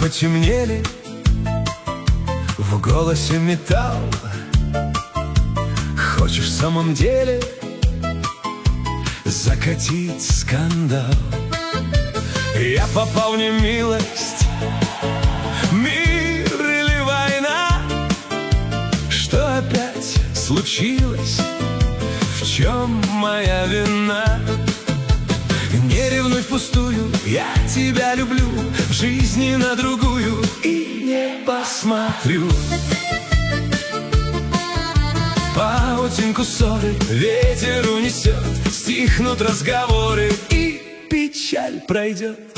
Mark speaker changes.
Speaker 1: потемнели, в голосе металл. Хочешь в самом деле закатить скандал? Я попал в немилость, мир или война? Что опять случилось? В чем моя вина? Не ревнуй впустую, я тебя люблю, в жизни на другую и не посмотрю. Паутинку ссоры ветер унесет, стихнут разговоры и печаль пройдет.